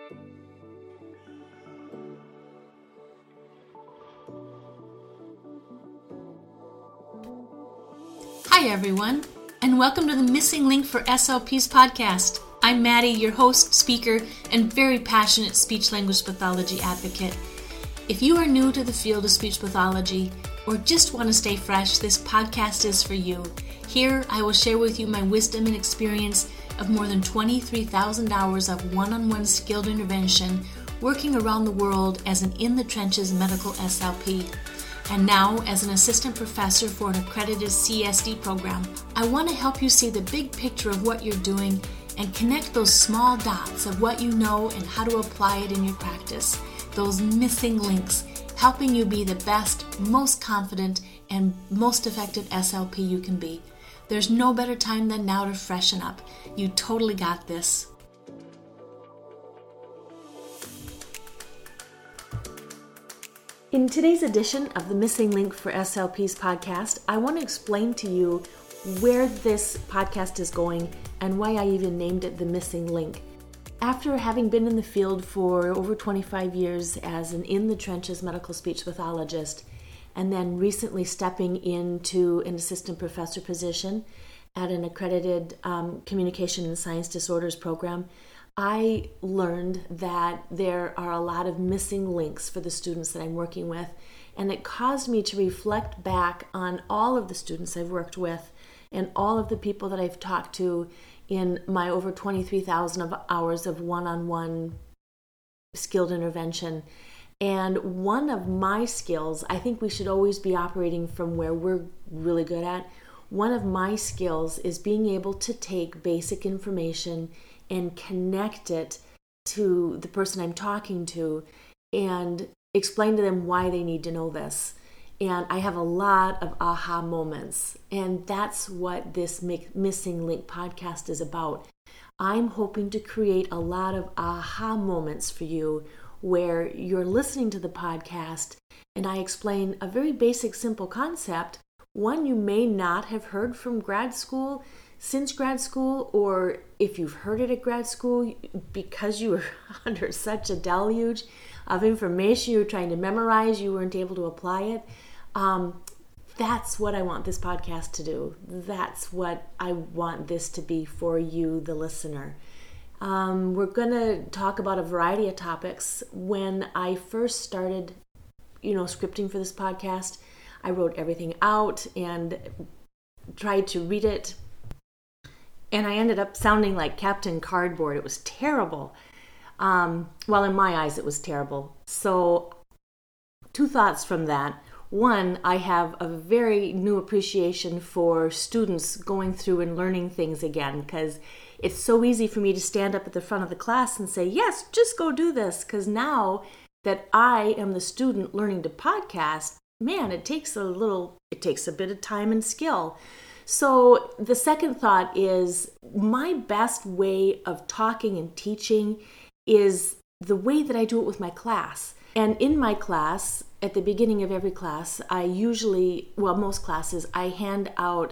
Hi everyone, and welcome to the Missing Link for SLPs podcast. I'm Maddie, your host, speaker, and very passionate speech-language pathology advocate. If you are new to the field of speech pathology or just want to stay fresh, this podcast is for you. Here, I will share with you my wisdom and experience of more than 23,000 hours of one-on-one skilled intervention working around the world as an in-the-trenches medical SLP. And now, as an assistant professor for an accredited CSD program, I want to help you see the big picture of what you're doing and connect those small dots of what you know and how to apply it in your practice. Those missing links, helping you be the best, most confident, and most effective SLP you can be. There's no better time than now to freshen up. You totally got this. In today's edition of the Missing Link for SLPs podcast, I want to explain to you where this podcast is going and why I even named it the Missing Link. After having been in the field for over 25 years as an in-the-trenches medical speech pathologist, and then recently stepping into an assistant professor position at an accredited communication and science disorders program, I learned that there are a lot of missing links for the students that I'm working with, and it caused me to reflect back on all of the students I've worked with and all of the people that I've talked to in my over 23,000 hours of one-on-one skilled intervention. And one of my skills, I think we should always be operating from where we're really good at. One of my skills is being able to take basic information and connect it to the person I'm talking to and explain to them why they need to know this. And I have a lot of aha moments, and that's what this Missing Link podcast is about. I'm hoping to create a lot of aha moments for you where you're listening to the podcast and I explain a very basic, simple concept, one you may not have heard from since grad school, or if you've heard it at grad school because you were under such a deluge of information you were trying to memorize, you weren't able to apply it. That's what I want this podcast to do. That's what I want this to be for you, the listener. We're going to talk about a variety of topics. When I first started, scripting for this podcast, I wrote everything out and tried to read it. And I ended up sounding like Captain Cardboard. It was terrible. In my eyes, it was terrible. So, two thoughts from that. One, I have a very new appreciation for students going through and learning things again, because it's so easy for me to stand up at the front of the class and say, yes, just go do this. Because now that I am the student learning to podcast, man, it takes a bit of time and skill. So the second thought is my best way of talking and teaching is the way that I do it with my class. And in my class, at the beginning of every class, most classes, I hand out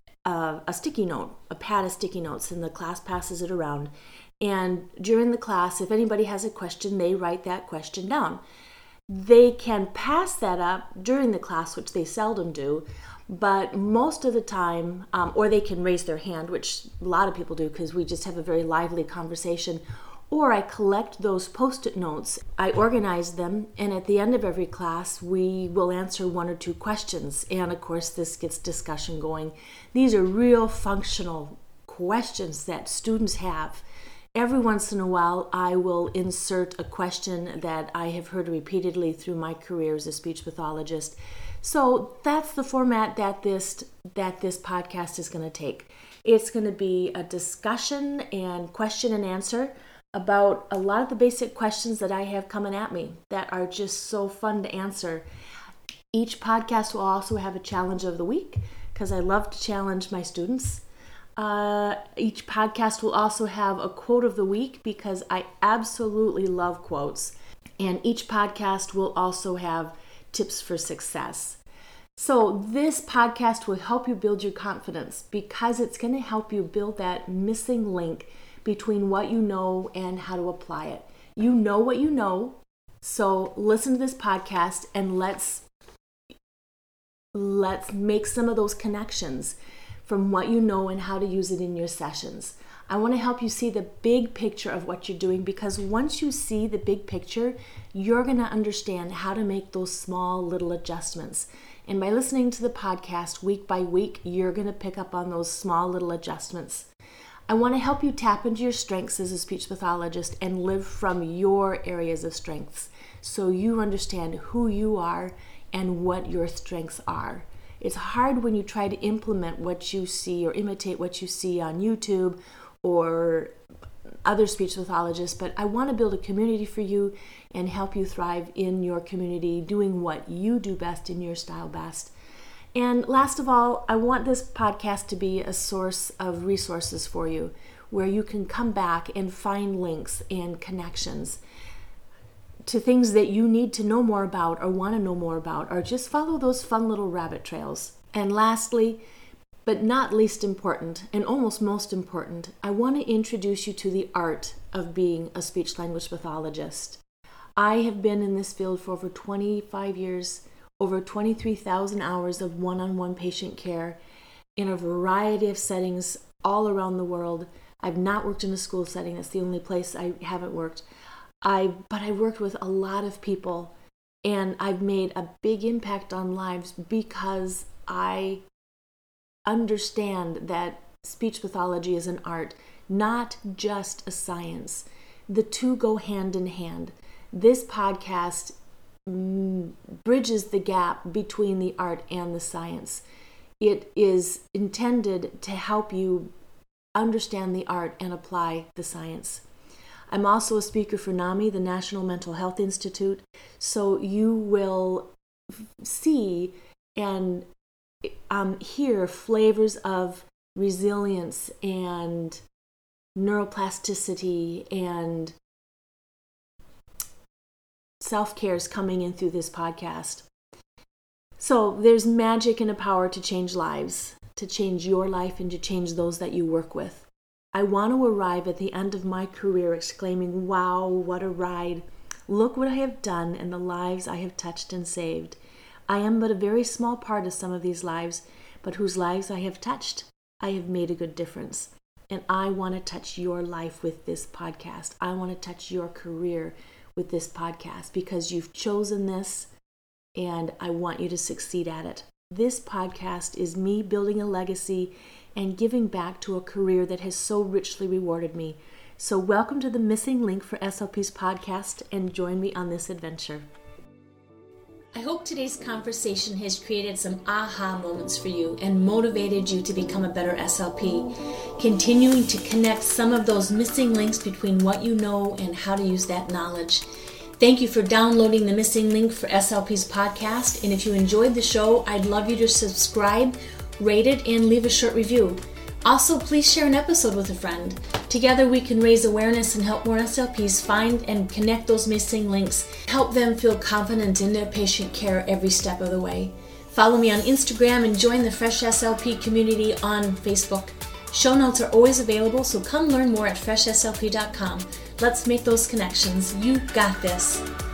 a sticky note, a pad of sticky notes, and the class passes it around. And during the class, if anybody has a question, they write that question down. They can pass that up during the class, which they seldom do, but most of the time, or they can raise their hand, which a lot of people do because we just have a very lively conversation, or I collect those Post-it notes, I organize them, and at the end of every class, we will answer one or two questions, and of course, this gets discussion going. These are real functional questions that students have. Every once in a while, I will insert a question that I have heard repeatedly through my career as a speech pathologist. So that's the format that this podcast is going to take. It's going to be a discussion and question and answer about a lot of the basic questions that I have coming at me that are just so fun to answer. Each podcast will also have a challenge of the week because I love to challenge my students. Each podcast will also have a quote of the week because I absolutely love quotes. And each podcast will also have tips for success. So this podcast will help you build your confidence because it's going to help you build that missing link between what you know and how to apply it. You know what you know, so listen to this podcast and let's make some of those connections from what you know and how to use it in your sessions. I want to help you see the big picture of what you're doing, because once you see the big picture, you're going to understand how to make those small little adjustments. And by listening to the podcast week by week, you're going to pick up on those small little adjustments. I want to help you tap into your strengths as a speech pathologist and live from your areas of strengths, so you understand who you are and what your strengths are. It's hard when you try to implement what you see or imitate what you see on YouTube or other speech pathologists, but I want to build a community for you and help you thrive in your community, doing what you do best in your style best. And last of all, I want this podcast to be a source of resources for you, where you can come back and find links and connections to things that you need to know more about or want to know more about, or just follow those fun little rabbit trails. And lastly, but not least important, and almost most important, I want to introduce you to the art of being a speech-language pathologist. I have been in this field for over 25 years, over 23,000 hours of one-on-one patient care in a variety of settings all around the world. I've not worked in a school setting. That's the only place I haven't worked. But I've worked with a lot of people, and I've made a big impact on lives because I understand that speech pathology is an art, not just a science. The two go hand in hand. This podcast bridges the gap between the art and the science. It is intended to help you understand the art and apply the science. I'm also a speaker for NAMI, the National Mental Health Institute, so you will see and hear flavors of resilience and neuroplasticity and self-care is coming in through this podcast. So there's magic and a power to change lives, to change your life and to change those that you work with. I want to arrive at the end of my career exclaiming, wow, what a ride. Look what I have done and the lives I have touched and saved. I am but a very small part of some of these lives, but whose lives I have touched, I have made a good difference. And I want to touch your life with this podcast. I want to touch your career with this podcast because you've chosen this and I want you to succeed at it. This podcast is me building a legacy and giving back to a career that has so richly rewarded me. So welcome to the Missing Link for SLP's podcast and join me on this adventure. I hope today's conversation has created some aha moments for you and motivated you to become a better SLP, continuing to connect some of those missing links between what you know and how to use that knowledge. Thank you for downloading the Missing Link for SLP's podcast, and if you enjoyed the show, I'd love you to subscribe, rate it, and leave a short review. Also, please share an episode with a friend. Together we can raise awareness and help more SLPs find and connect those missing links, help them feel confident in their patient care every step of the way. Follow me on Instagram and join the Fresh SLP community on Facebook. Show notes are always available, so come learn more at freshslp.com. Let's make those connections. You got this.